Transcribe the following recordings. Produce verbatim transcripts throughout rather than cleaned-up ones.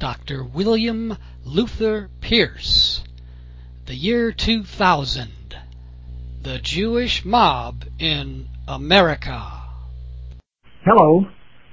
Doctor William Luther Pierce. The year two thousand. The Jewish Mob in America. Hello.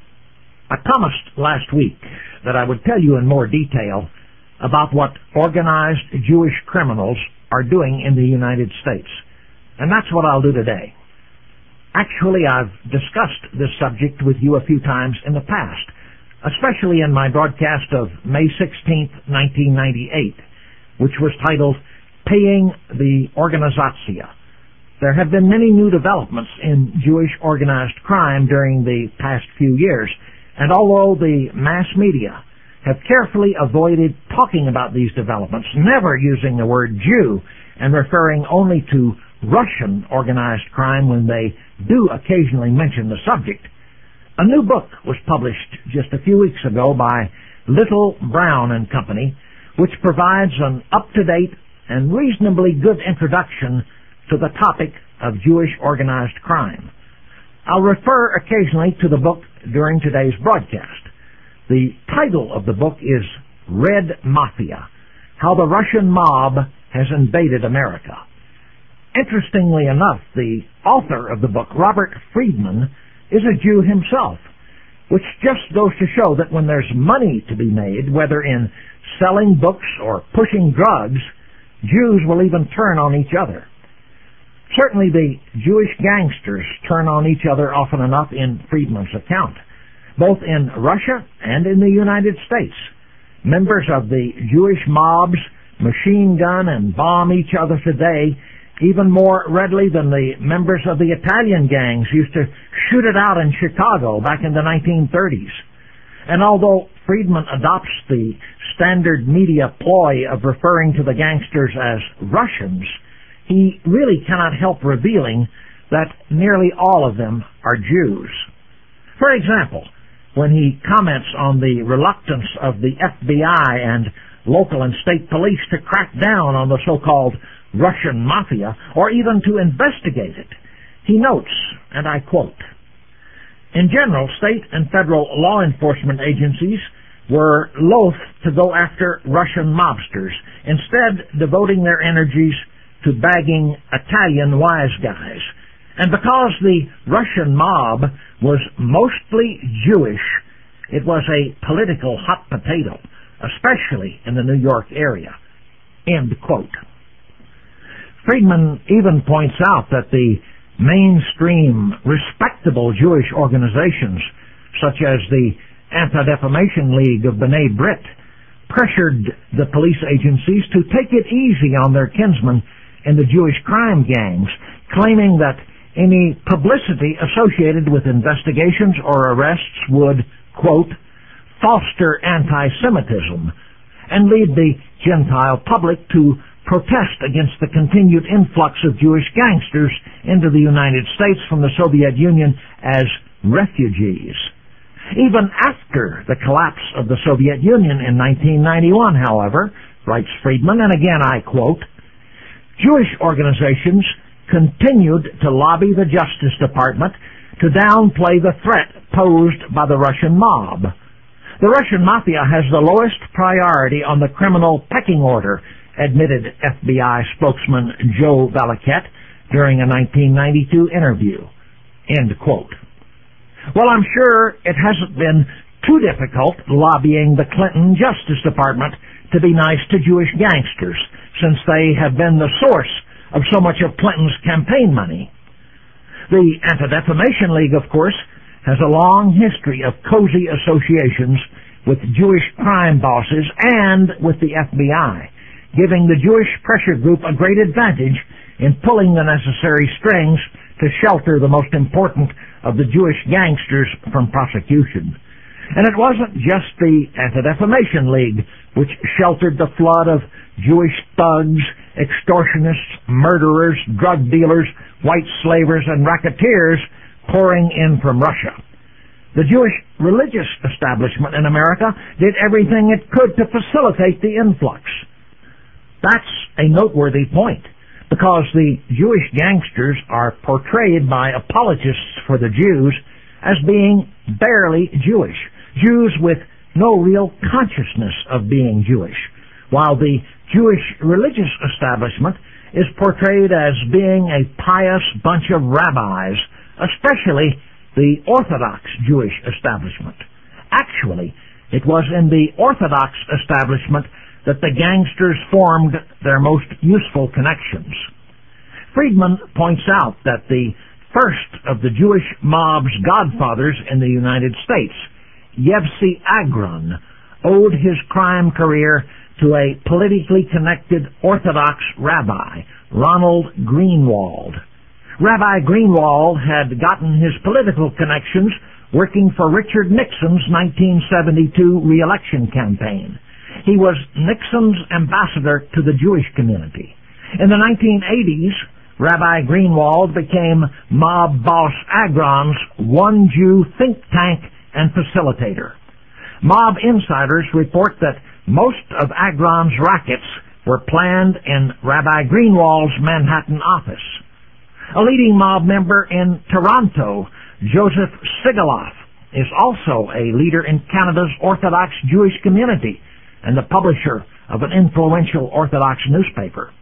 I promised last week that I would tell you in more detail about what organized Jewish criminals are doing in the United States. And that's what I'll do today. Actually, I've discussed this subject with you a few times in the past, especially in my broadcast of May sixteenth, nineteen ninety-eight, which was titled Paying the Organizatsia. There have been many new developments in Jewish organized crime during the past few years, and although the mass media have carefully avoided talking about these developments, never using the word Jew and referring only to Russian organized crime when they do occasionally mention the subject, a new book was published just a few weeks ago by Little, Brown and Company, which provides an up-to-date and reasonably good introduction to the topic of Jewish organized crime. I'll refer occasionally to the book during today's broadcast. The title of the book is Red Mafia: How the Russian Mob Has Invaded America. Interestingly enough, the author of the book, Robert Friedman, is a Jew himself, which just goes to show that when there's money to be made, whether in selling books or pushing drugs, Jews will even turn on each other. Certainly the Jewish gangsters turn on each other often enough in Friedman's account, both in Russia and in the United States. Members of the Jewish mobs machine gun and bomb each other today even more readily than the members of the Italian gangs used to shoot it out in Chicago back in the nineteen thirties. And although Friedman adopts the standard media ploy of referring to the gangsters as Russians, he really cannot help revealing that nearly all of them are Jews. For example, when he comments on the reluctance of the F B I and local and state police to crack down on the so-called Russian mafia, or even to investigate it, he notes, and I quote, "In general, state and federal law enforcement agencies were loath to go after Russian mobsters, instead devoting their energies to bagging Italian wise guys. And because the Russian mob was mostly Jewish, it was a political hot potato, especially in the New York area." End quote. Friedman even points out that the mainstream, respectable Jewish organizations, such as the Anti-Defamation League of B'nai Brit, pressured the police agencies to take it easy on their kinsmen in the Jewish crime gangs, claiming that any publicity associated with investigations or arrests would, quote, foster anti-Semitism and lead the Gentile public to protest against the continued influx of Jewish gangsters into the United States from the Soviet Union as refugees. Even after the collapse of the Soviet Union in nineteen ninety-one, however, writes Friedman, and again I quote, Jewish organizations continued to lobby the Justice Department to downplay the threat posed by the Russian mob. The Russian mafia has the lowest priority on the criminal pecking order, admitted F B I spokesman Joe Valaket during a nineteen ninety-two interview. End quote. Well, I'm sure it hasn't been too difficult lobbying the Clinton Justice Department to be nice to Jewish gangsters, since they have been the source of so much of Clinton's campaign money. The Anti-Defamation League, of course, has a long history of cozy associations with Jewish crime bosses and with the F B I, giving the Jewish pressure group a great advantage in pulling the necessary strings to shelter the most important of the Jewish gangsters from prosecution. And it wasn't just the Anti-Defamation League which sheltered the flood of Jewish thugs, extortionists, murderers, drug dealers, white slavers, and racketeers pouring in from Russia. The Jewish religious establishment in America did everything it could to facilitate the influx. That's a noteworthy point, because the Jewish gangsters are portrayed by apologists for the Jews as being barely Jewish, Jews with no real consciousness of being Jewish, while the Jewish religious establishment is portrayed as being a pious bunch of rabbis, especially the Orthodox Jewish establishment. Actually, it was in the Orthodox establishment that the gangsters formed their most useful connections. Friedman points out that the first of the Jewish mob's godfathers in the United States, Yevsey Agron, owed his crime career to a politically connected Orthodox rabbi, Ronald Greenwald. Rabbi Greenwald had gotten his political connections working for Richard Nixon's nineteen seventy-two re-election campaign. He was Nixon's ambassador to the Jewish community. In the nineteen eighties, Rabbi Greenwald became mob boss Agron's One Jew think tank and facilitator. Mob insiders report that most of Agron's rackets were planned in Rabbi Greenwald's Manhattan office. A leading mob member in Toronto, Joseph Sigaloff, is also a leader in Canada's Orthodox Jewish community and the publisher of an influential Orthodox newspaper.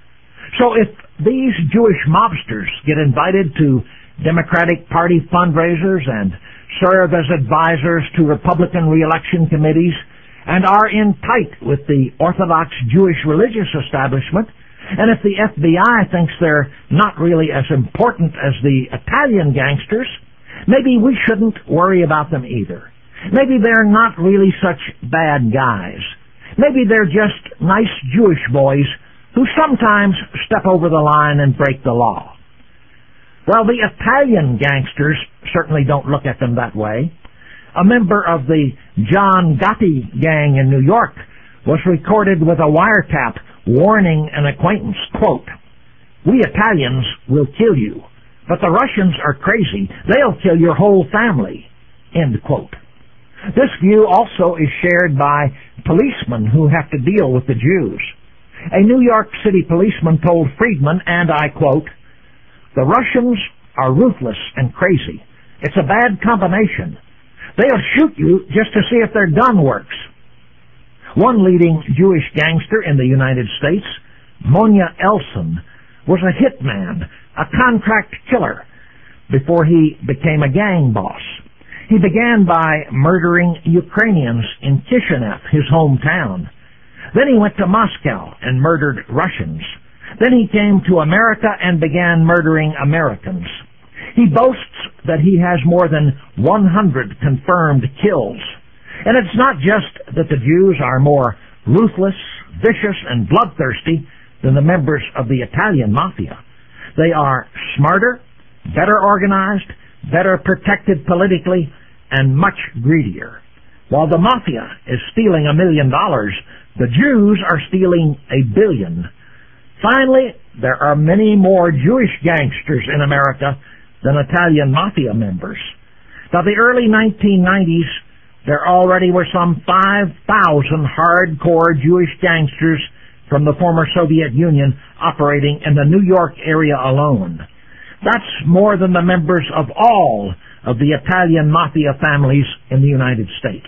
So if these Jewish mobsters get invited to Democratic Party fundraisers and serve as advisors to Republican re-election committees and are in tight with the Orthodox Jewish religious establishment, and if the F B I thinks they're not really as important as the Italian gangsters, maybe we shouldn't worry about them either. Maybe they're not really such bad guys. Maybe they're just nice Jewish boys who sometimes step over the line and break the law. Well, the Italian gangsters certainly don't look at them that way. A member of the John Gotti gang in New York was recorded with a wiretap warning an acquaintance, quote, "We Italians will kill you, but the Russians are crazy. They'll kill your whole family," end quote. This view also is shared by policemen who have to deal with the Jews. A New York City policeman told Friedman, and I quote, "The Russians are ruthless and crazy. It's a bad combination. They'll shoot you just to see if their gun works." One leading Jewish gangster in the United States, Monya Elson, was a hitman, a contract killer, before he became a gang boss. He began by murdering Ukrainians in Kishinev, his hometown. Then he went to Moscow and murdered Russians. Then he came to America and began murdering Americans. He boasts that he has more than one hundred confirmed kills. And it's not just that the Jews are more ruthless, vicious, and bloodthirsty than the members of the Italian mafia. They are smarter, better organized, better protected politically, and much greedier. While the mafia is stealing a million dollars, the Jews are stealing a billion. Finally, there are many more Jewish gangsters in America than Italian mafia members. By the early nineteen nineties, there already were some five thousand hardcore Jewish gangsters from the former Soviet Union operating in the New York area alone. That's more than the members of all of the Italian mafia families in the United States.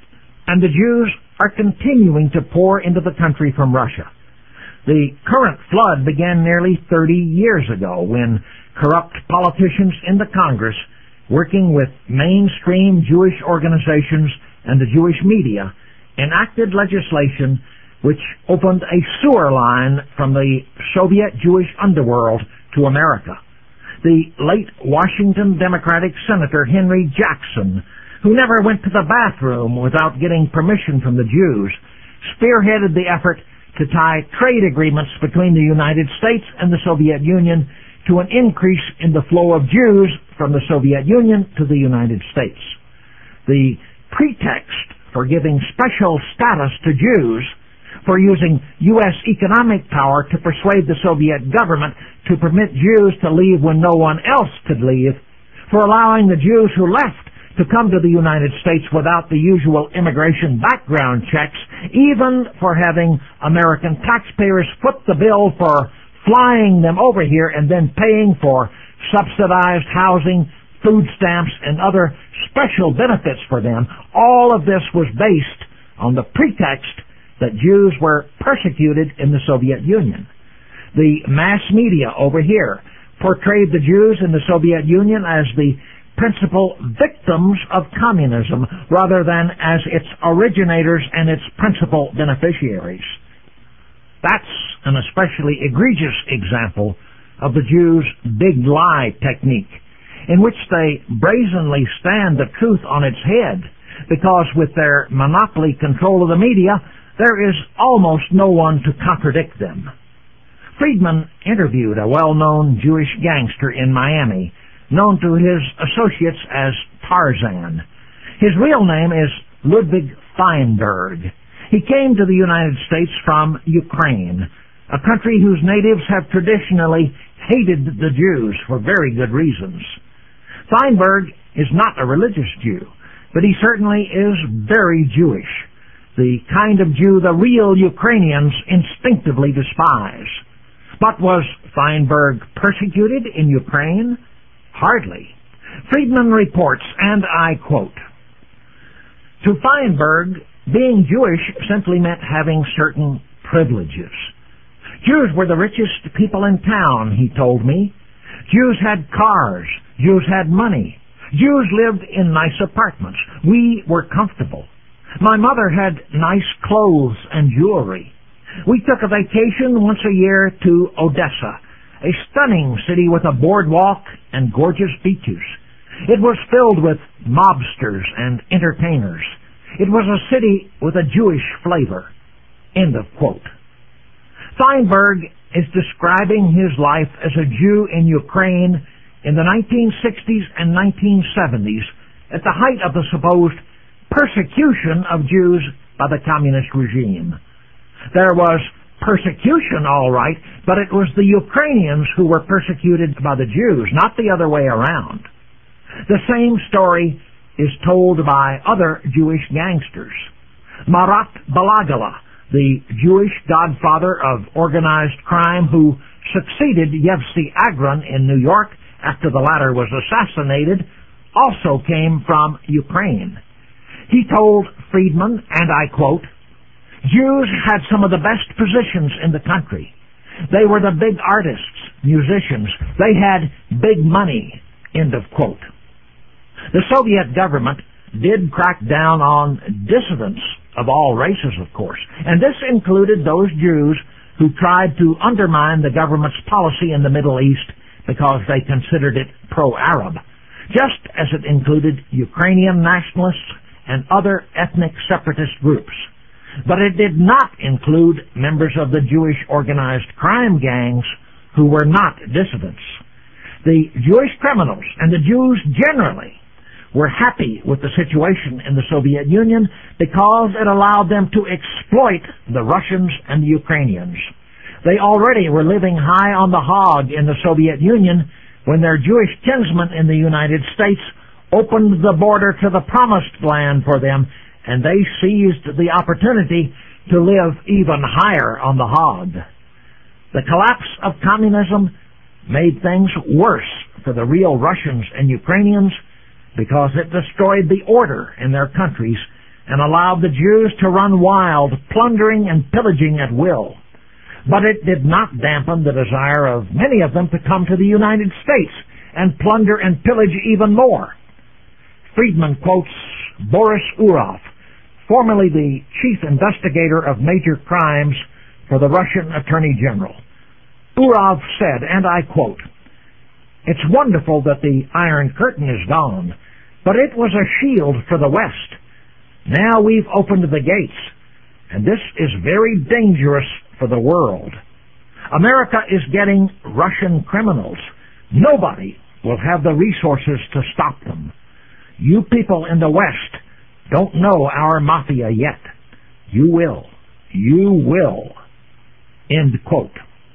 And the Jews are continuing to pour into the country from Russia. The current flood began nearly thirty years ago when corrupt politicians in the Congress, working with mainstream Jewish organizations and the Jewish media, enacted legislation which opened a sewer line from the Soviet Jewish underworld to America. The late Washington Democratic Senator Henry Jackson, who never went to the bathroom without getting permission from the Jews, spearheaded the effort to tie trade agreements between the United States and the Soviet Union to an increase in the flow of Jews from the Soviet Union to the United States. The pretext for giving special status to Jews, for using U S economic power to persuade the Soviet government to permit Jews to leave when no one else could leave, for allowing the Jews who left to come to the United States without the usual immigration background checks, even for having American taxpayers foot the bill for flying them over here and then paying for subsidized housing, food stamps, and other special benefits for them. All of this was based on the pretext that Jews were persecuted in the Soviet Union. The mass media over here portrayed the Jews in the Soviet Union as the principal victims of communism rather than as its originators and its principal beneficiaries. That's an especially egregious example of the Jews' big lie technique, in which they brazenly stand the truth on its head, because with their monopoly control of the media, there is almost no one to contradict them. Friedman interviewed a well-known Jewish gangster in Miami, known to his associates as Tarzan. His real name is Ludwig Feinberg. He came to the United States from Ukraine, a country whose natives have traditionally hated the Jews for very good reasons. Feinberg is not a religious Jew, but he certainly is very Jewish, the kind of Jew the real Ukrainians instinctively despise. But was Feinberg persecuted in Ukraine? Hardly. Friedman reports, and I quote, "To Feinberg, being Jewish simply meant having certain privileges. Jews were the richest people in town, he told me. Jews had cars. Jews had money. Jews lived in nice apartments. We were comfortable. My mother had nice clothes and jewelry. We took a vacation once a year to Odessa, a stunning city with a boardwalk and gorgeous beaches. It was filled with mobsters and entertainers. It was a city with a Jewish flavor." End of quote. Feinberg is describing his life as a Jew in Ukraine in the nineteen sixties and nineteen seventies, at the height of the supposed persecution of Jews by the communist regime. There was persecution, all right, but it was the Ukrainians who were persecuted by the Jews, not the other way around. The same story is told by other Jewish gangsters. Marat Balagala, the Jewish godfather of organized crime who succeeded Yevsey Agron in New York after the latter was assassinated, also came from Ukraine. He told Friedman, and I quote, "Jews had some of the best positions in the country. They were the big artists, musicians. They had big money." End of quote. The Soviet government did crack down on dissidents of all races, of course, and this included those Jews who tried to undermine the government's policy in the Middle East because they considered it pro-Arab, just as it included Ukrainian nationalists and other ethnic separatist groups. But it did not include members of the Jewish organized crime gangs who were not dissidents. The Jewish criminals and the Jews generally were happy with the situation in the Soviet Union because it allowed them to exploit the Russians and the Ukrainians. They already were living high on the hog in the Soviet Union when their Jewish kinsmen in the United States opened the border to the promised land for them, and they seized the opportunity to live even higher on the hog. The collapse of communism made things worse for the real Russians and Ukrainians because it destroyed the order in their countries and allowed the Jews to run wild, plundering and pillaging at will. But it did not dampen the desire of many of them to come to the United States and plunder and pillage even more. Friedman quotes Boris Urov, formerly the chief investigator of major crimes for the Russian Attorney General. Urov said, and I quote, "It's wonderful that the Iron Curtain is gone, but it was a shield for the West. Now we've opened the gates, and this is very dangerous for the world. America is getting Russian criminals. Nobody will have the resources to stop them. You people in the West don't know our mafia yet. You will. You will." End quote.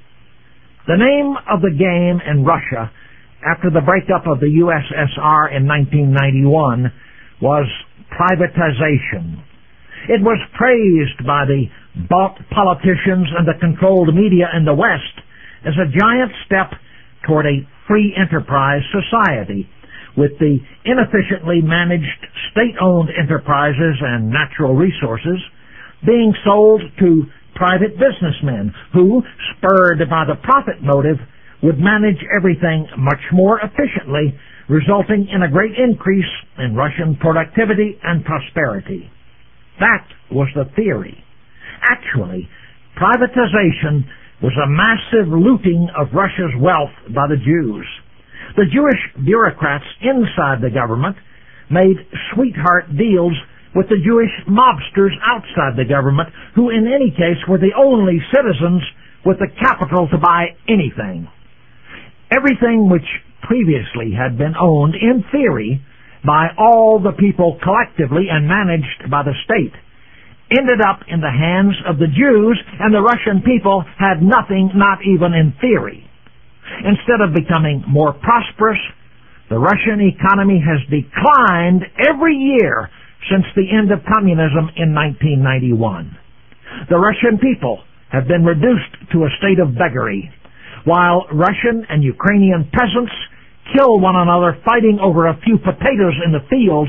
The name of the game in Russia after the breakup of the U S S R in nineteen ninety-one was privatization. It was praised by the bought politicians and the controlled media in the West as a giant step toward a free enterprise society with the inefficiently managed state-owned enterprises and natural resources being sold to private businessmen who, spurred by the profit motive, would manage everything much more efficiently, resulting in a great increase in Russian productivity and prosperity. That was the theory. Actually, privatization was a massive looting of Russia's wealth by the Jews. The Jewish bureaucrats inside the government made sweetheart deals with the Jewish mobsters outside the government, who in any case were the only citizens with the capital to buy anything. Everything which previously had been owned, in theory, by all the people collectively and managed by the state, ended up in the hands of the Jews, and the Russian people had nothing, not even in theory. Instead of becoming more prosperous, the Russian economy has declined every year since the end of communism in nineteen ninety-one. The Russian people have been reduced to a state of beggary, while Russian and Ukrainian peasants kill one another fighting over a few potatoes in the fields.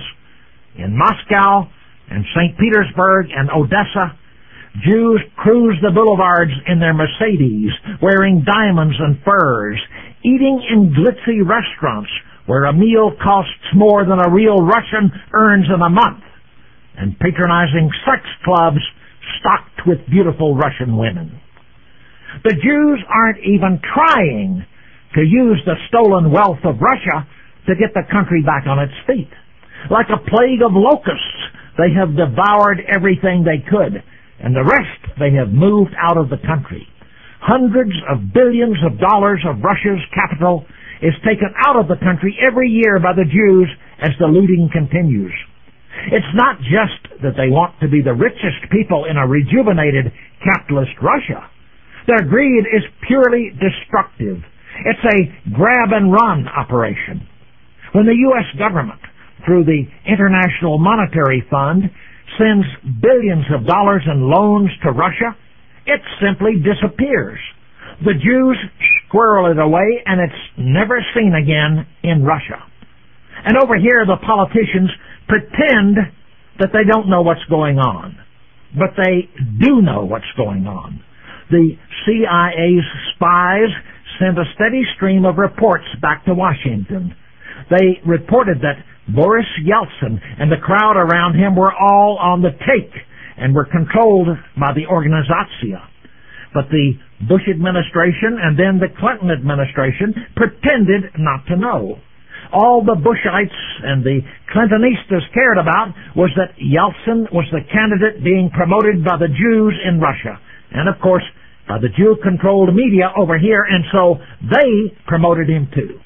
In Moscow and Saint Petersburg and Odessa, Jews cruise the boulevards in their Mercedes, wearing diamonds and furs, eating in glitzy restaurants where a meal costs more than a real Russian earns in a month, and patronizing sex clubs stocked with beautiful Russian women. The Jews aren't even trying to use the stolen wealth of Russia to get the country back on its feet. Like a plague of locusts, they have devoured everything they could, and the rest they have moved out of the country. Hundreds of billions of dollars of Russia's capital is taken out of the country every year by the Jews as the looting continues. It's not just that they want to be the richest people in a rejuvenated capitalist Russia. Their greed is purely destructive. It's a grab-and-run operation. When the U S government, through the International Monetary Fund, sends billions of dollars in loans to Russia, it simply disappears. The Jews squirrel it away, and it's never seen again in Russia. And over here, the politicians pretend that they don't know what's going on. But they do know what's going on. The C I A's spies sent a steady stream of reports back to Washington. They reported that Boris Yeltsin and the crowd around him were all on the take and were controlled by the Organizatsiya. But the Bush administration and then the Clinton administration pretended not to know. All the Bushites and the Clintonistas cared about was that Yeltsin was the candidate being promoted by the Jews in Russia, and of course by the Jew-controlled media over here, and so they promoted him too.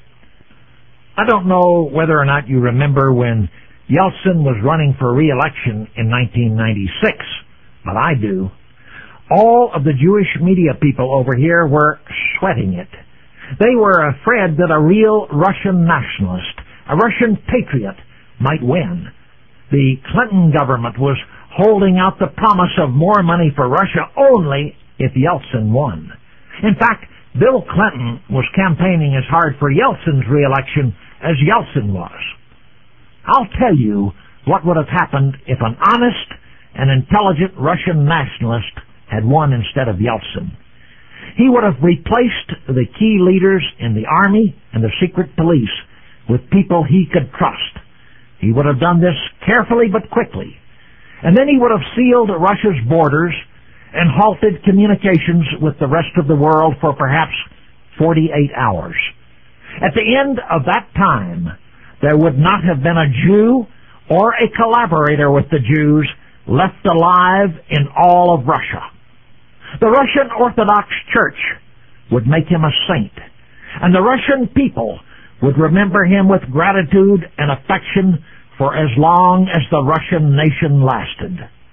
I don't know whether or not you remember when Yeltsin was running for re-election in nineteen ninety-six, but I do. All of the Jewish media people over here were sweating it. They were afraid that a real Russian nationalist, a Russian patriot, might win. The Clinton government was holding out the promise of more money for Russia only if Yeltsin won. In fact, Bill Clinton was campaigning as hard for Yeltsin's re-election as Yeltsin was. I'll tell you what would have happened if an honest and intelligent Russian nationalist had won instead of Yeltsin. He would have replaced the key leaders in the army and the secret police with people he could trust. He would have done this carefully but quickly. And then he would have sealed Russia's borders and halted communications with the rest of the world for perhaps forty-eight hours. At the end of that time, there would not have been a Jew or a collaborator with the Jews left alive in all of Russia. The Russian Orthodox Church would make him a saint, and the Russian people would remember him with gratitude and affection for as long as the Russian nation lasted.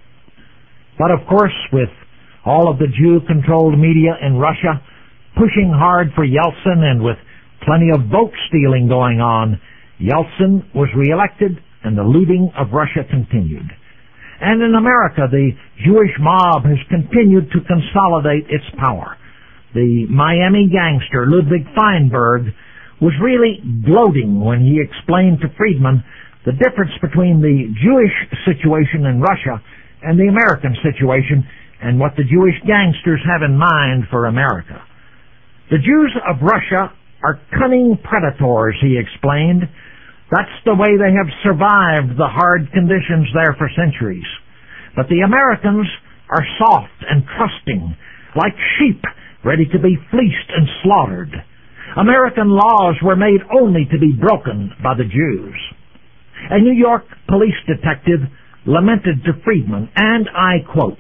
But of course, with all of the Jew-controlled media in Russia pushing hard for Yeltsin and with plenty of vote stealing going on, Yeltsin was reelected and the looting of Russia continued. And in America, the Jewish mob has continued to consolidate its power. The Miami gangster Ludwig Feinberg was really gloating when he explained to Friedman the difference between the Jewish situation in Russia and the American situation and what the Jewish gangsters have in mind for America. The Jews of Russia are cunning predators, he explained. That's the way they have survived the hard conditions there for centuries. But the Americans are soft and trusting, like sheep ready to be fleeced and slaughtered. American laws were made only to be broken by the Jews. A New York police detective lamented to Friedman, and I quote,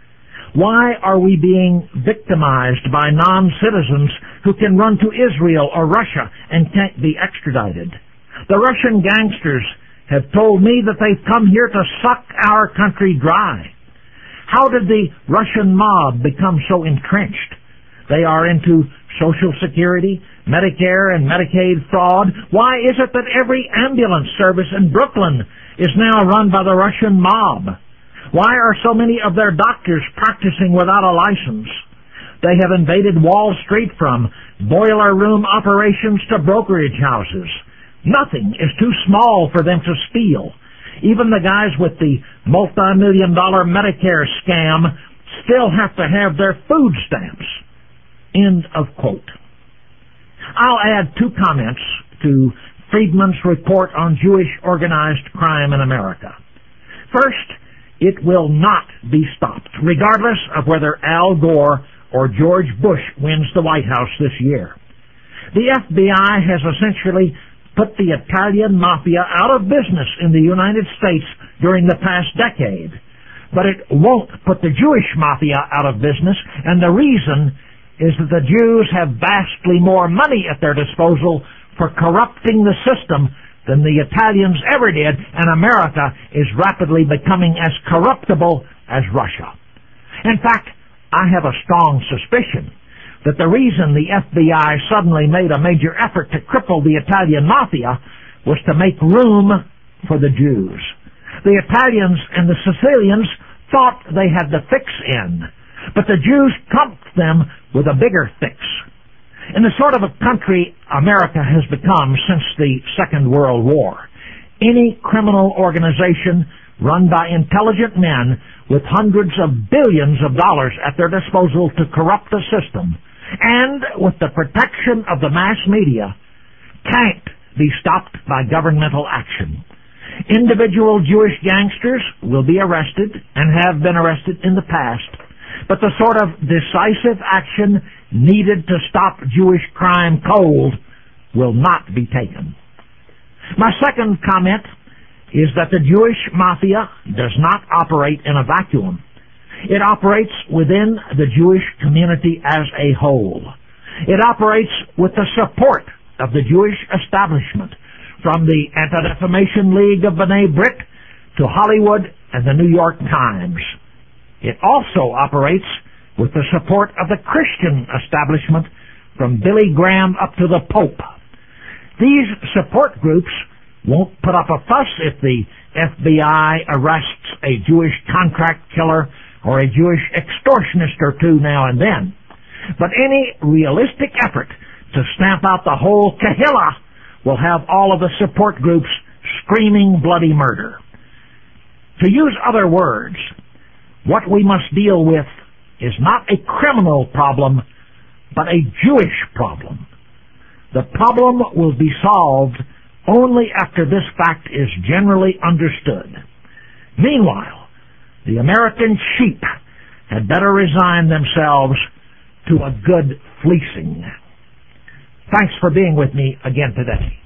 "Why are we being victimized by non-citizens who can run to Israel or Russia and can't be extradited? The Russian gangsters have told me that they've come here to suck our country dry. How did the Russian mob become so entrenched? They are into Social Security, Medicare, and Medicaid fraud. Why is it that every ambulance service in Brooklyn is now run by the Russian mob? Why are so many of their doctors practicing without a license? They have invaded Wall Street from boiler room operations to brokerage houses. Nothing is too small for them to steal. Even the guys with the multi-million dollar Medicare scam still have to have their food stamps." End of quote. I'll add two comments to Friedman's report on Jewish organized crime in America. First, it will not be stopped, regardless of whether Al Gore or George Bush wins the White House this year. The F B I has essentially put the Italian mafia out of business in the United States during the past decade. But it won't put the Jewish mafia out of business, and the reason is that the Jews have vastly more money at their disposal for corrupting the system than the Italians ever did, and America is rapidly becoming as corruptible as Russia. In fact, I have a strong suspicion that the reason the F B I suddenly made a major effort to cripple the Italian mafia was to make room for the Jews. The Italians and the Sicilians thought they had the fix in, but the Jews trumped them with a bigger fix. In the sort of a country America has become since the Second World War, any criminal organization run by intelligent men with hundreds of billions of dollars at their disposal to corrupt the system, and with the protection of the mass media, can't be stopped by governmental action. Individual Jewish gangsters will be arrested and have been arrested in the past, but the sort of decisive action needed to stop Jewish crime cold will not be taken. My second comment is that the Jewish mafia does not operate in a vacuum. It operates within the Jewish community as a whole. It operates with the support of the Jewish establishment, from the Anti-Defamation League of B'nai B'rith to Hollywood and the New York Times. It also operates with the support of the Christian establishment, from Billy Graham up to the Pope. These support groups won't put up a fuss if the F B I arrests a Jewish contract killer or a Jewish extortionist or two now and then. But any realistic effort to stamp out the whole kahilla will have all of the support groups screaming bloody murder. To use other words, what we must deal with is not a criminal problem, but a Jewish problem. The problem will be solved only after this fact is generally understood. Meanwhile, the American sheep had better resign themselves to a good fleecing. Thanks for being with me again today.